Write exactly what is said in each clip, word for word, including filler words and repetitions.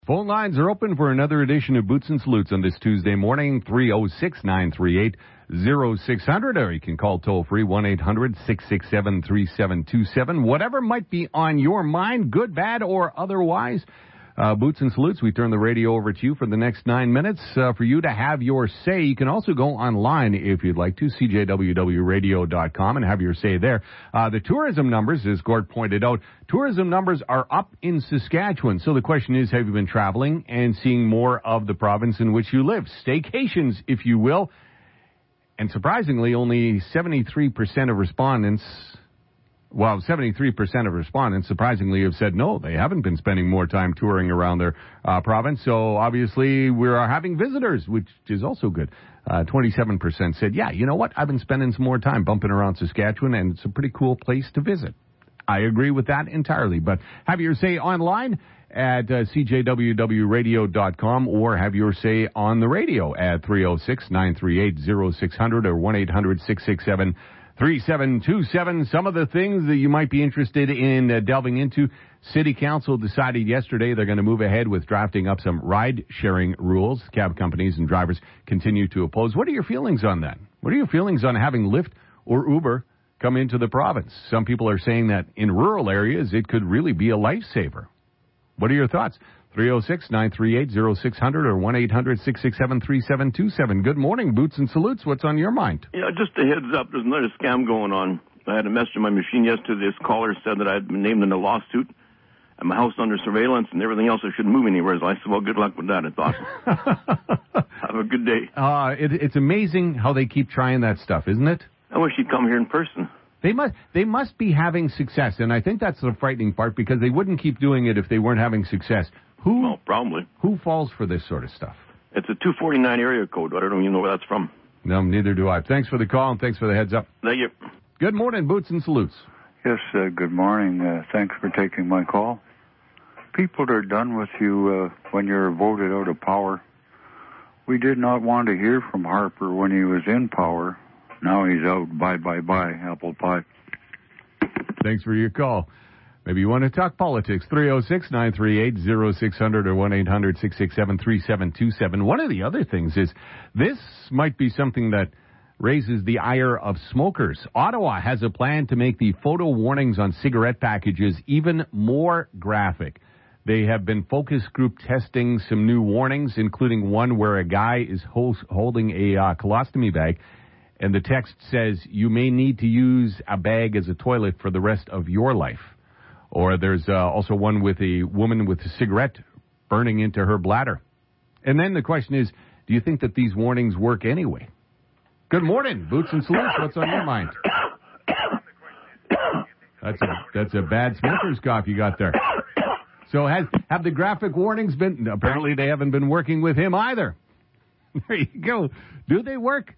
Phone lines are open for another edition of Boots and Salutes on this Tuesday morning, three oh six, nine three eight, oh six hundred, or you can call toll-free one eight hundred, six six seven, three seven two seven. Whatever might be on your mind, good, bad, or otherwise, uh, Boots and Salutes, we turn the radio over to you for the next nine minutes uh, for you to have your say. You can also go online if you'd like to, c j w w radio dot com, and have your say there. Uh, the tourism numbers, as Gord pointed out, tourism numbers are up in Saskatchewan. So the question is, have you been traveling and seeing more of the province in which you live? Staycations, if you will. And surprisingly, only seventy-three percent of respondents, well, seventy-three percent of respondents, surprisingly, have said no, they haven't been spending more time touring around their uh, province. So obviously, we're having visitors, which is also good. Uh, twenty-seven percent said, yeah, you know what? I've been spending some more time bumping around Saskatchewan, and it's a pretty cool place to visit. I agree with that entirely. But have your say online at uh, c j w w radio dot com, or have your say on the radio at three oh six, nine three eight, oh six hundred or one eight hundred, six six seven, three seven two seven. Some of the things that you might be interested in uh, delving into. City Council decided yesterday they're going to move ahead with drafting up some ride-sharing rules. Cab companies and drivers continue to oppose. What are your feelings on that? What are your feelings on having Lyft or Uber come into the province? Some people are saying that in rural areas it could really be a lifesaver. What are your thoughts? three oh six, nine three eight, oh six hundred or one eight hundred, six six seven, three seven two seven. Good morning, Boots and Salutes. What's on your mind? Yeah, just a heads up. There's another scam going on. I had a message on my machine yesterday. This caller said that I'd been named in a lawsuit and my house under surveillance and everything else. I shouldn't move anywhere. So I said, well, good luck with that. It's awesome. Have a good day. Uh, it, it's amazing how they keep trying that stuff, isn't it? I wish you'd come here in person. They must they must be having success, and I think that's the frightening part, because they wouldn't keep doing it if they weren't having success. Who well, probably. Who falls for this sort of stuff? It's a two forty-nine area code. I don't even know where that's from. No, neither do I. Thanks for the call, and thanks for the heads up. Thank you. Good morning, Boots and Salutes. Yes, uh, good morning. Uh, thanks for taking my call. People are done with you uh, when you're voted out of power. We did not want to hear from Harper when he was in power. Now he's out. Bye, bye, bye, apple pie. Thanks for your call. Maybe you want to talk politics. three oh six, nine three eight, oh six hundred or one eight hundred, six six seven, three seven two seven. One of the other things is this might be something that raises the ire of smokers. Ottawa has a plan to make the photo warnings on cigarette packages even more graphic. They have been focus group testing some new warnings, including one where a guy is host, holding a uh, colostomy bag, and the text says, you may need to use a bag as a toilet for the rest of your life. Or there's uh, also one with a woman with a cigarette burning into her bladder. And then the question is, do you think that these warnings work anyway? Good morning, Boots and Salutes. What's on your mind? That's a, that's a bad smoker's cough you got there. So has have the graphic warnings been, apparently they haven't been working with him either. There you go. Do they work?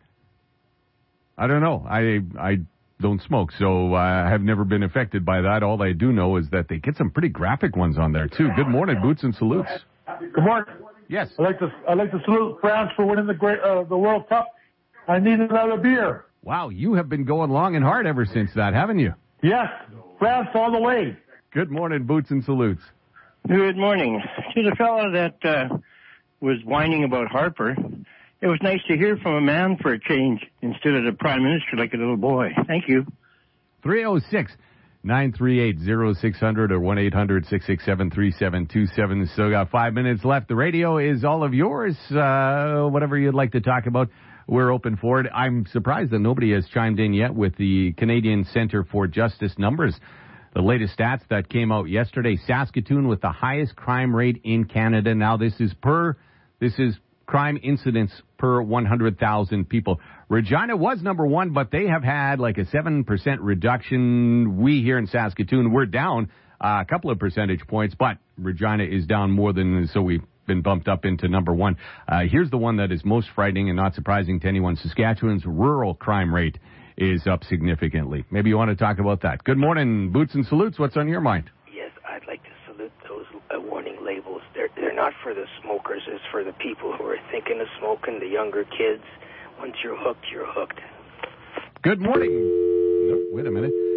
I don't know. I I don't smoke, so I uh, have never been affected by that. All I do know is that they get some pretty graphic ones on there, too. Good morning, Boots and Salutes. Good morning. Yes. I'd like to, I'd like to salute France for winning the great, uh, the World Cup. I need another beer. Wow, you have been going long and hard ever since that, haven't you? Yes, France all the way. Good morning, Boots and Salutes. Good morning. To the fellow that uh, was whining about Harper, it was nice to hear from a man for a change instead of the Prime Minister like a little boy. Thank you. three oh six, nine three eight, oh six hundred or one eight hundred, six six seven, three seven two seven. Still got five minutes left. The radio is all of yours. Uh, whatever you'd like to talk about, we're open for it. I'm surprised that nobody has chimed in yet with the Canadian Centre for Justice numbers. The latest stats that came out yesterday, Saskatoon with the highest crime rate in Canada. Now this is per, this is crime incidents per one hundred thousand people. Regina was number one, but they have had like a seven percent reduction. We here in Saskatoon, we're down uh, a couple of percentage points, but Regina is down more than, so we've been bumped up into number one. Uh, here's the one that is most frightening and not surprising to anyone. Saskatchewan's rural crime rate is up significantly. Maybe you want to talk about that. Good morning, Boots and Salutes. What's on your mind? Yes, I'd like to salute those uh, warning labels. They're, they're not for the smokers. It's for the people who are thinking of smoking, the younger kids. Once you're hooked, you're hooked. Good morning. No, wait a minute.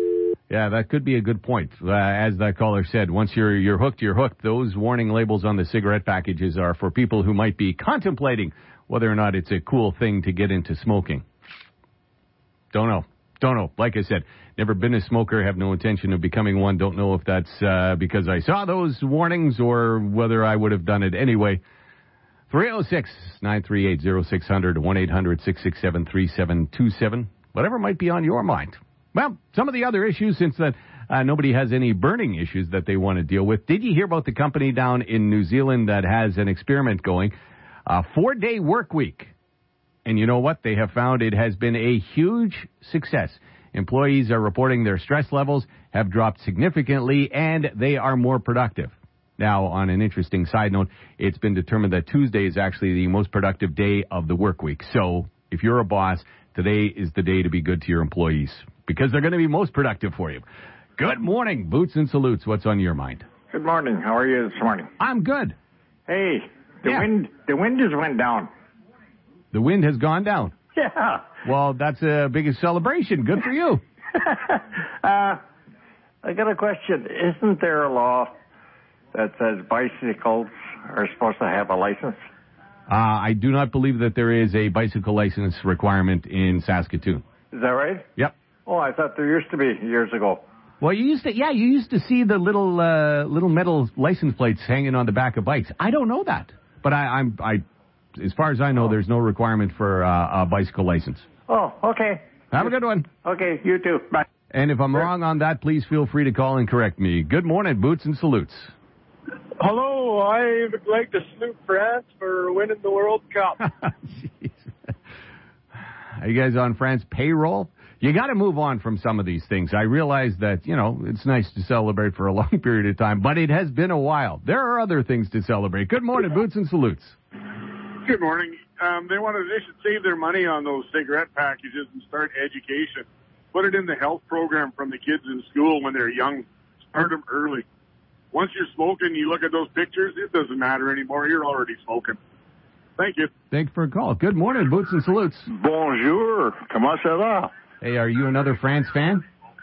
Yeah, that could be a good point. Uh, as that caller said, once you're you're hooked, you're hooked. Those warning labels on the cigarette packages are for people who might be contemplating whether or not it's a cool thing to get into smoking. Don't know. Don't know. Like I said, never been a smoker, have no intention of becoming one. Don't know if that's uh, because I saw those warnings or whether I would have done it anyway. three oh six, nine three eight, oh six hundred, one eight hundred, six six seven, three seven two seven. Whatever might be on your mind. Well, some of the other issues, since that uh, nobody has any burning issues that they want to deal with. Did you hear about the company down in New Zealand that has an experiment going? A four-day work week. And you know what? They have found it has been a huge success. Employees are reporting their stress levels have dropped significantly, and they are more productive. Now, on an interesting side note, it's been determined that Tuesday is actually the most productive day of the work week. So if you're a boss, today is the day to be good to your employees because they're going to be most productive for you. Good morning, Boots and Salutes. What's on your mind? Good morning. How are you this morning? I'm good. Hey, the Yeah. wind the wind just went down. The wind has gone down. Yeah. Well, that's a biggest celebration. Good for you. uh, I got a question. Isn't there a law that says bicycles are supposed to have a license? Uh, I do not believe that there is a bicycle license requirement in Saskatoon. Is that right? Yep. Oh, I thought there used to be years ago. Well, you used to, yeah, you used to see the little uh, little metal license plates hanging on the back of bikes. I don't know that, but I, I'm, I, as far as I know, Oh. there's no requirement for uh, a bicycle license. Oh, okay. Have a good one. Okay, you too. Bye. And if I'm wrong on that, please feel free to call and correct me. Good morning, Boots and Salutes. Hello, I would like to salute France for winning the World Cup. Jeez. Are you guys on France payroll? You got to move on from some of these things. I realize that, you know, it's nice to celebrate for a long period of time, but it has been a while. There are other things to celebrate. Good morning, Boots and Salutes. Good morning. Um, they wanted they should save their money on those cigarette packages and start education. Put it in the health program from the kids in school when they're young. Start them early. Once you're smoking, you look at those pictures, it doesn't matter anymore. You're already smoking. Thank you. Thanks for a call. Good morning, Boots and Salutes. Bonjour. Comment ça va? Hey, are you another France fan?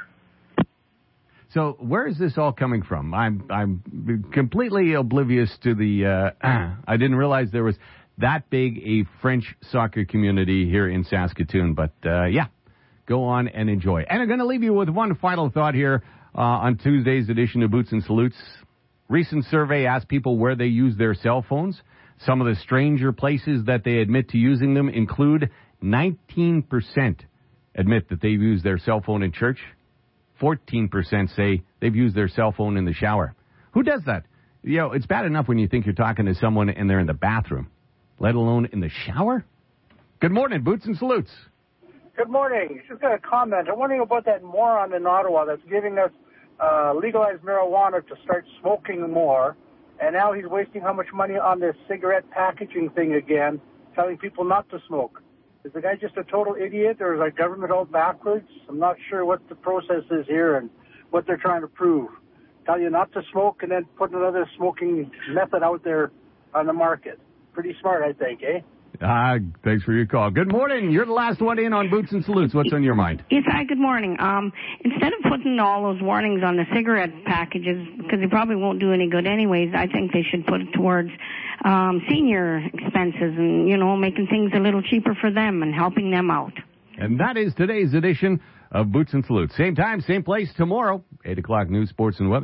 So where is this all coming from? I'm I'm completely oblivious to the, uh, I didn't realize there was that big a French soccer community here in Saskatoon. But, uh, yeah, go on and enjoy. And I'm going to leave you with one final thought here uh, on Tuesday's edition of Boots and Salutes. Recent survey asked people where they use their cell phones. Some of the stranger places that they admit to using them include nineteen percent admit that they've used their cell phone in church. fourteen percent say they've used their cell phone in the shower. Who does that? You know, it's bad enough when you think you're talking to someone and they're in the bathroom, let alone in the shower. Good morning, Boots and Salutes. Good morning. Just got a comment. I'm wondering about that moron in Ottawa that's giving us uh, legalized marijuana to start smoking more, and now he's wasting how much money on this cigarette packaging thing again, telling people not to smoke. Is the guy just a total idiot, or is our government all backwards? I'm not sure what the process is here and what they're trying to prove. Tell you not to smoke and then put another smoking method out there on the market. Pretty smart, I think, eh? Ah, thanks for your call. Good morning. You're the last one in on Boots and Salutes. What's on your mind? Yes, hi, good morning. Um, instead of putting all those warnings on the cigarette packages, because they probably won't do any good anyways, I think they should put it towards um, senior expenses and, you know, making things a little cheaper for them and helping them out. And that is today's edition of Boots and Salutes. Same time, same place tomorrow, eight o'clock news, sports, and weather.